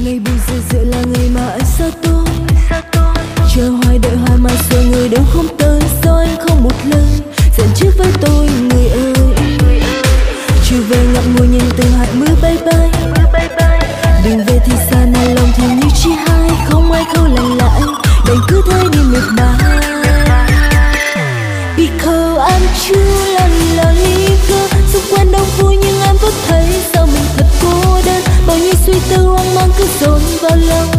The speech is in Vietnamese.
Ngày buồn rười rượi là ngày mà anh xa tôi. Chờ hoài đợi hoài mà giờ người đâu không tới. Sao anh không một lời dặn trước với tôi người ơi. Chiều về ngậm ngùi nhìn từng hạt mưa bay bay. Đừng về thì xa này lòng thì như chi hai. Không ai khâu lành lại đành cứ thế đi mệt mỏi. Because anh chưa lần là nghi cơ. Xung quanh đông vui nhưng em vẫn thấy sao mình thật cô đơn. Bao nhiêu suy tư hoang mang cứ dồn vào lòng.